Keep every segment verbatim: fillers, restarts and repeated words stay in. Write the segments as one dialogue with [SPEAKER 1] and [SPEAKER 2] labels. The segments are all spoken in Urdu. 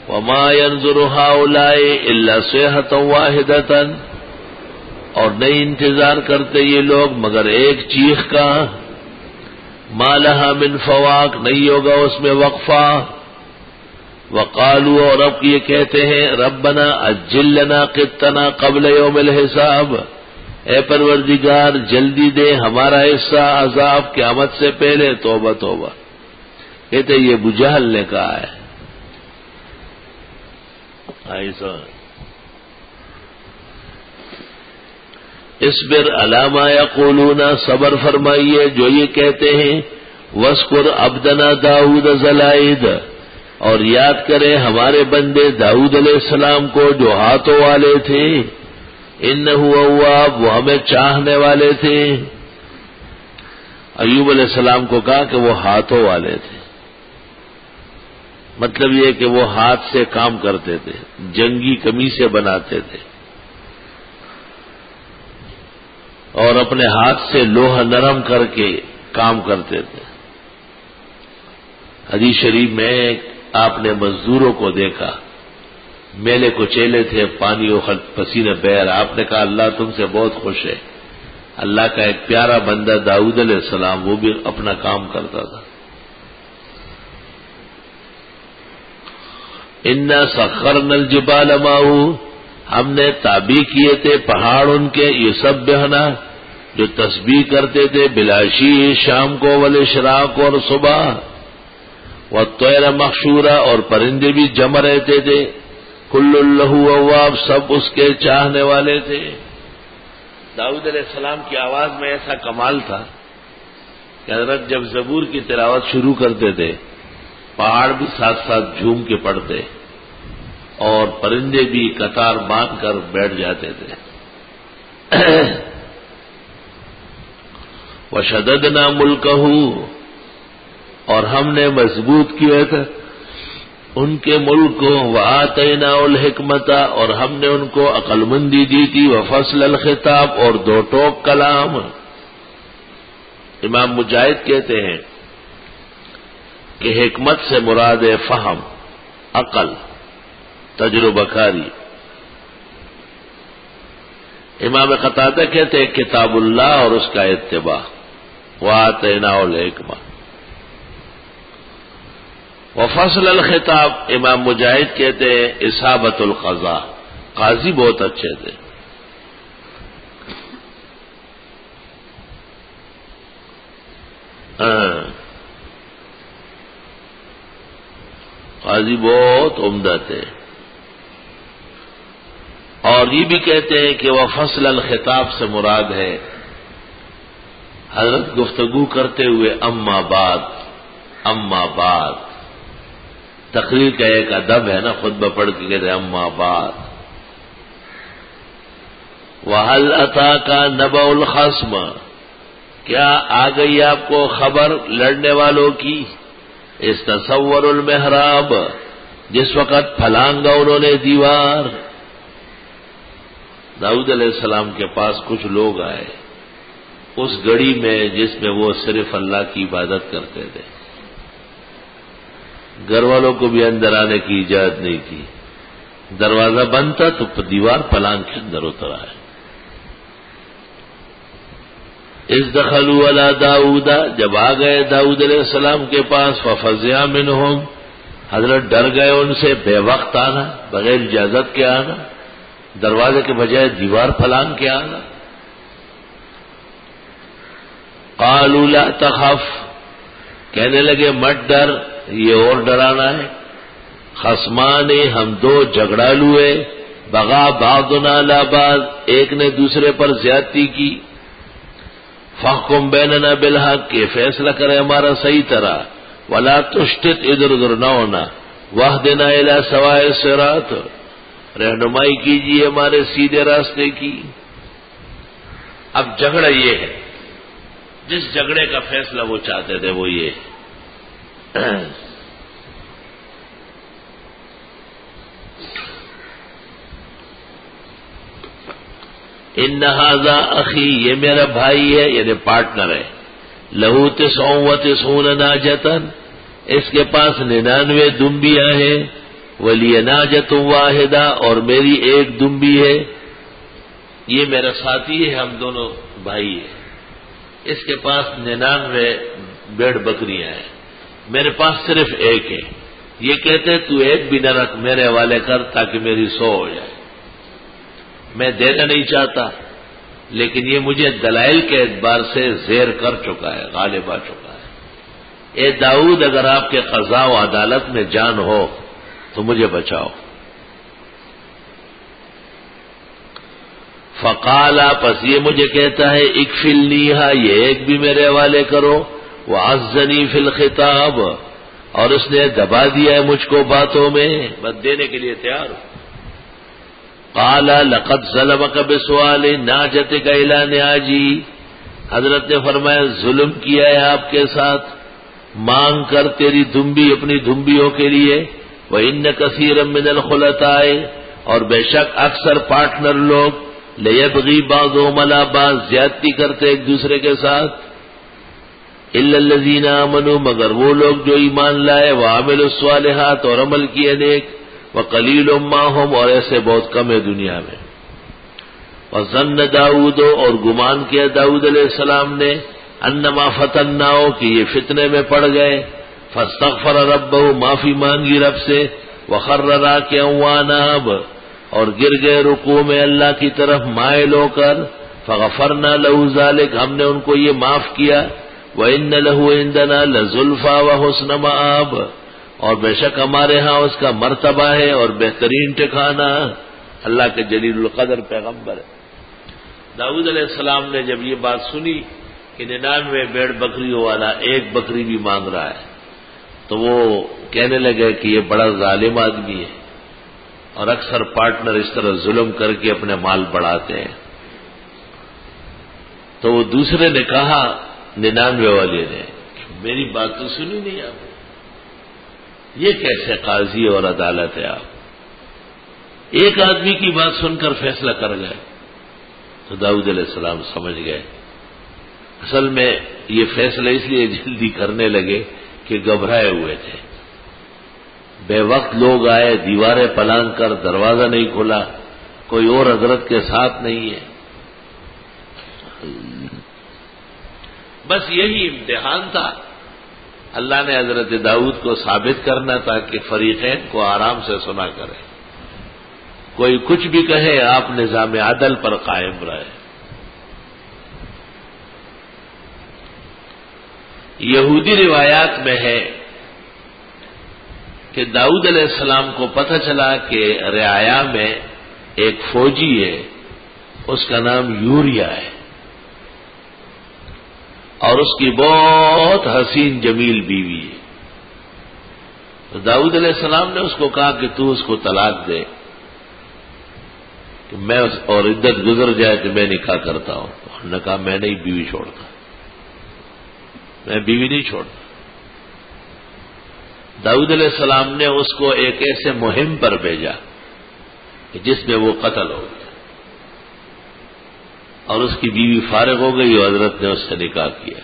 [SPEAKER 1] وما ينظر هؤلاء الا صيحة واحدة، اور نہیں انتظار کرتے یہ لوگ مگر ایک چیخ کا، ما لها من فواق، نہیں ہوگا اس میں وقفہ، وقالوا، اور اب یہ کہتے ہیں ربنا عجل لنا قطنا قبل یوم الحساب، اے پروردگار جلدی دے ہمارا حصہ عذاب قیامت سے پہلے، توبہ توبہ، کہتے یہ ابو جہل نے کہا ہے ایسا۔ اصبر علی ما یقولون، صبر فرمائیے جو یہ کہتے ہیں، واذکر عبدنا داؤد ذلائد، اور یاد کریں ہمارے بندے داؤد علیہ السلام کو جو ہاتھوں والے تھے، انہ اواب، وہ ہمیں چاہنے والے تھے۔ ایوب علیہ السلام کو کہا کہ وہ ہاتھوں والے تھے، مطلب یہ کہ وہ ہاتھ سے کام کرتے تھے، جنگی قمیصیں بناتے تھے اور اپنے ہاتھ سے لوہا نرم کر کے کام کرتے تھے۔ حدیث شریف میں آپ نے مزدوروں کو دیکھا، میلے کو چیلے تھے، پانی و پسینہ بہر، آپ نے کہا اللہ تم سے بہت خوش ہے۔ اللہ کا ایک پیارا بندہ داؤد علیہ السلام، وہ بھی اپنا کام کرتا تھا۔ انا سخرنا الجبال معه، ہم نے تابع کیے تھے پہاڑ ان کے، یسبحنا، جو تسبیح کرتے تھے، بلاشی شام کو، والاشراق، اور صبح، والطیر مخشورا، اور پرندے بھی جمع رہتے تھے، کل لہ اواب، سب اس کے چاہنے والے تھے۔ داؤد علیہ السلام کی آواز میں ایسا کمال تھا کہ حضرت جب زبور کی تلاوت شروع کرتے تھے، پہاڑ بھی ساتھ ساتھ جھوم کے پڑتے اور پرندے بھی قطار باندھ کر بیٹھ جاتے تھے۔ وشددنا ملکہ، اور ہم نے مضبوط کیا تھا ان کے ملک کو، وآتیناہ الحکمت، اور ہم نے ان کو عقل مندی دی تھی، وفصل الخطاب، اور دو ٹوک کلام۔ امام مجاہد کہتے ہیں کہ حکمت سے مراد ہے فہم، عقل، تجربہ کاری۔ امام قتادہ کہتے ہیں کتاب اللہ اور اس کا اتباع، وآتیناہ الحکمہ۔ وفصل الخطاب، امام مجاہد کہتے ہیں اصابت القضاء، قاضی بہت اچھے تھے۔ قاضی بہت عمدہ تھے۔ اور یہ بھی کہتے ہیں کہ وہ فصل الخطاب سے مراد ہے حضرت گفتگو کرتے ہوئے اما بعد، اما بعد، تقریر کا ایک ادب ہے نا، خطبہ پڑھ کے کہتے ہیں اما بعد۔ وَهَلْ أَتَاكَ نَبَأُ الْخَصْمِ، کیا آ گئی آپ کو خبر لڑنے والوں کی؟ استصور المحراب، جس وقت پھلانگا انہوں نے دیوار۔ داؤد علیہ السلام کے پاس کچھ لوگ آئے اس گڑی میں جس میں وہ صرف اللہ کی عبادت کرتے تھے، گھر والوں کو بھی اندر آنے کی اجازت نہیں تھی، دروازہ بند تھا تو دیوار پلانگ کے اندر اتر آئے۔ اذ دخلوا علی داؤد، جب آ گئے داؤد علیہ السلام کے پاس، ففزع منہم، حضرت ڈر گئے ان سے، بے وقت آنا، بغیر اجازت کے آنا، دروازے کے بجائے دیوار پھلانگ کے آنا۔ قالوا لا تخف، کہنے لگے مت ڈر، یہ اور ڈرانا ہے۔ خصمان، ہم دو جھگڑالو ہیں، بغا بعضنا علی بعض، ایک نے دوسرے پر زیادتی کی۔ فاحکم بیننا بالحق، کہ فیصلہ کرے ہمارا صحیح طرح، ولا تشتت، ادھر ادھر نہ ہونا، واہدنا الی سواء الصراط، رہنمائی کیجیے ہمارے سیدھے راستے کی۔ اب جھگڑا یہ ہے، جس جھگڑے کا فیصلہ وہ چاہتے تھے وہ یہ ان ھذا اخی، یہ میرا بھائی ہے، یعنی پارٹنر ہے، لہو تسع و تسعون ناجۃ، اس کے پاس ننانوے دمبیاں ہیں، ولی ناجۃ واحدہ، اور میری ایک دمبی ہے. یہ میرا ساتھی ہے، ہم دونوں بھائی ہیں. اس کے پاس ننانوے بیڑ بکریاں ہیں، میرے پاس صرف ایک ہے. یہ کہتے تو ایک بھی نہ رکھ، میرے حوالے کر تاکہ میری سو ہو جائے. میں دینا نہیں چاہتا، لیکن یہ مجھے دلائل کے اعتبار سے زیر کر چکا ہے، غالب آ چکا ہے. اے داؤد، اگر آپ کے قضاء و عدالت میں جان ہو تو مجھے بچاؤ. فقالا، پس یہ مجھے کہتا ہے اکفلنیہا، یہ ایک بھی میرے حوالے کرو. وعزنی فی الخطاب، اور اس نے دبا دیا ہے مجھ کو باتوں میں، بس دینے کے لیے تیار ہوں. قالا لقد ظلمک بسؤال ناجتک الی نعاجی، حضرت نے فرمایا ظلم کیا ہے آپ کے ساتھ، مانگ کر تیری دمبی اپنی دمبیوں کے لیے. وَإِنَّ كَثِيرًا مِّنَ الْخُلَطَاءِ، اور بے شک اکثر پارٹنر لوگ لَيَبْغِي بَعْضُهُمْ عَلَىٰ بَعْضٍ، زیادتی کرتے ایک دوسرے کے ساتھ. إِلَّا الَّذِينَ آمَنُوا، مگر وہ لوگ جو ایمان لائے، وَعَمِلُوا الصَّالِحَاتِ، اور عمل کیے نیک. وَقَلِيلٌ مَّا هُمْ، اور ایسے بہت کم ہے دنیا میں. وَظَنَّ داؤد، اور گمان کیا داؤد علیہ السلام نے، انما فتناؤ، کہ یہ فتنے میں پڑ گئے. فاستغفر ربہ، معافی مانگی رب سے. وخر راکعا واناب، اور گر گئے رکوع میں اللہ کی طرف مائل ہو کر. فغفرنا له ذلك، ہم نے ان کو یہ معاف کیا. وان له عندنا لزلفى وحسن مآب، اور بے شک ہمارے ہاں اس کا مرتبہ ہے اور بہترین ٹھکانہ. اللہ کے جلیل القدر پیغمبر ہے. داؤد علیہ السلام نے جب یہ بات سنی کہ ننانوے بیڑ بکریوں والا ایک بکری بھی مانگ رہا ہے، تو وہ کہنے لگے کہ یہ بڑا ظالم آدمی ہے، اور اکثر پارٹنر اس طرح ظلم کر کے اپنے مال بڑھاتے ہیں. تو وہ دوسرے نے کہا، ننانوے والے نے، میری بات تو سنی نہیں آپ، یہ کیسے قاضی اور عدالت ہے؟ آپ ایک آدمی کی بات سن کر فیصلہ کر گئے. تو داؤد علیہ السلام سمجھ گئے اصل میں یہ فیصلہ اس لیے جلدی کرنے لگے کہ گھبرائے ہوئے تھے. بے وقت لوگ آئے، دیواریں پلانگ کر، دروازہ نہیں کھلا، کوئی اور حضرت کے ساتھ نہیں ہے. بس یہی امتحان تھا. اللہ نے حضرت داؤد کو ثابت کرنا تھا کہ فریقین کو آرام سے سنا کرے، کوئی کچھ بھی کہے، آپ نظام عدل پر قائم رہے. یہودی روایات میں ہے کہ داؤد علیہ السلام کو پتہ چلا کہ رعایا میں ایک فوجی ہے، اس کا نام یوریا ہے، اور اس کی بہت حسین جمیل بیوی ہے. تو داؤد علیہ السلام نے اس کو کہا کہ تو اس کو طلاق دے، کہ میں اور عدت گزر جائے تو میں نکاح کرتا ہوں. انہوں نے کہا میں نہیں بیوی چھوڑتا، میں بیوی نہیں چھوڑتا. داؤد علیہ السلام نے اس کو ایک ایسے مہم پر بھیجا کہ جس میں وہ قتل ہو گیا، اور اس کی بیوی فارغ ہو گئی اور حضرت نے اس سے نکاح کیا.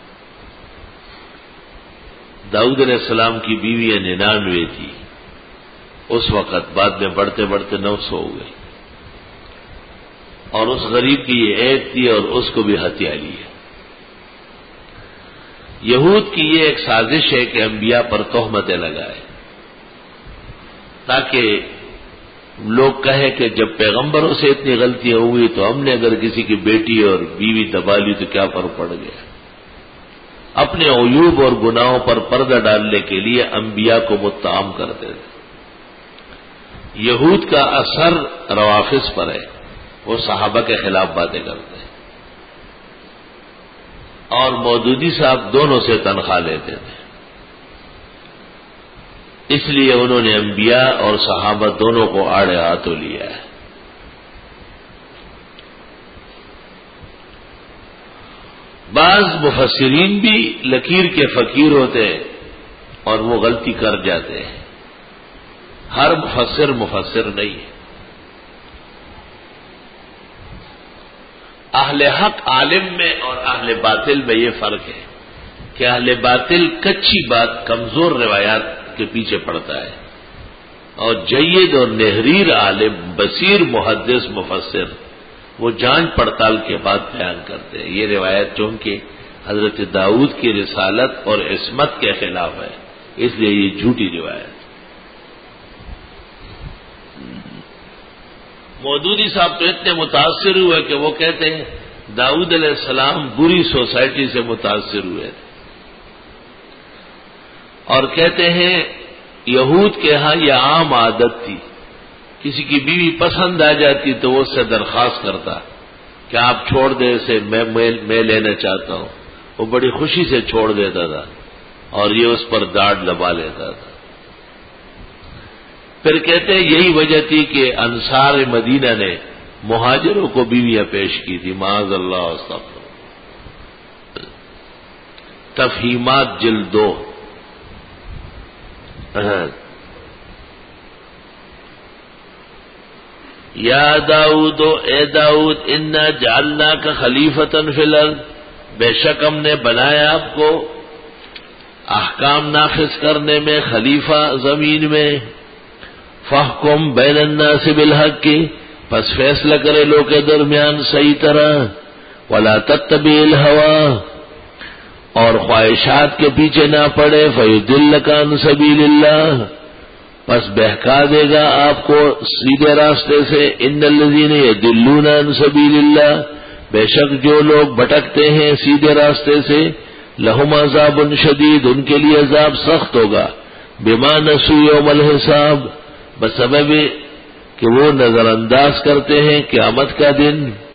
[SPEAKER 1] داؤد علیہ السلام کی بیوی ننانوے تھی اس وقت، بعد میں بڑھتے بڑھتے نو سو ہو گئی، اور اس غریب کی یہ ایک تھی اور اس کو بھی ہتھیا لی ہے. یہود کی یہ ایک سازش ہے کہ انبیاء پر تہمتیں لگائے، تاکہ لوگ کہے کہ جب پیغمبروں سے اتنی غلطیاں ہوئی تو ہم نے اگر کسی کی بیٹی اور بیوی دبا لی تو کیا فرق پڑ گیا. اپنے عیوب اور گناہوں پر پردہ ڈالنے کے لیے انبیاء کو متہم کرتے تھے. یہود کا اثر روافض پر ہے، وہ صحابہ کے خلاف باتیں کرتے ہیں، اور مودودی صاحب دونوں سے تنخواہ لیتے تھے. اس لیے انہوں نے انبیاء اور صحابہ دونوں کو آڑے ہاتھوں لیا ہے. بعض مفسرین بھی لکیر کے فقیر ہوتے ہیں اور وہ غلطی کر جاتے ہیں. ہر مفسر مفسر نہیں ہے. اہل حق عالم میں اور اہل باطل میں یہ فرق ہے کہ اہل باطل کچی بات، کمزور روایات کے پیچھے پڑتا ہے، اور جید اور نحریر عالم بصیر محدث مفسر وہ جانچ پڑتال کے بعد بیان کرتے ہیں. یہ روایت چونکہ حضرت داؤد کی رسالت اور عصمت کے خلاف ہے، اس لیے یہ جھوٹی روایت. مودودی صاحب تو اتنے متاثر ہوئے کہ وہ کہتے ہیں داؤد علیہ السلام بری سوسائٹی سے متاثر ہوئے اور کہتے ہیں یہود کے ہاں یہ عام عادت تھی، کسی کی بیوی پسند آ جاتی تو وہ اس سے درخواست کرتا کہ آپ چھوڑ دیں اسے، میں میں لینا چاہتا ہوں. وہ بڑی خوشی سے چھوڑ دیتا تھا اور یہ اس پر داڑھ لبا لیتا تھا. پھر کہتے ہیں یہی وجہ تھی کہ انصار مدینہ نے مہاجروں کو بیویاں پیش کی تھی. معاذ اللہ استغفر. تفہیمات جلد دو. یا داؤد، اے داؤد، انا جعلناک خلیفتن فی الارض، بے شک ہم نے بنایا آپ کو احکام نافذ کرنے میں خلیفہ زمین میں. فاحکم بین الناس بالحق، پس فیصلہ کرے لوگ کے درمیان صحیح طرح. ولا تتبع الہوی، اور خواہشات کے پیچھے نہ پڑے. فیضلک عن سبیل اللہ، پس بہکا دے گا آپ کو سیدھے راستے سے. ان الذین یضلون عن سبیل اللہ، بے شک جو لوگ بھٹکتے ہیں سیدھے راستے سے. لہم عذاب شدید، ان کے لیے عذاب سخت ہوگا. بما نسوا یوم الحساب، بسبب کہ وہ نظر انداز کرتے ہیں قیامت کا دن.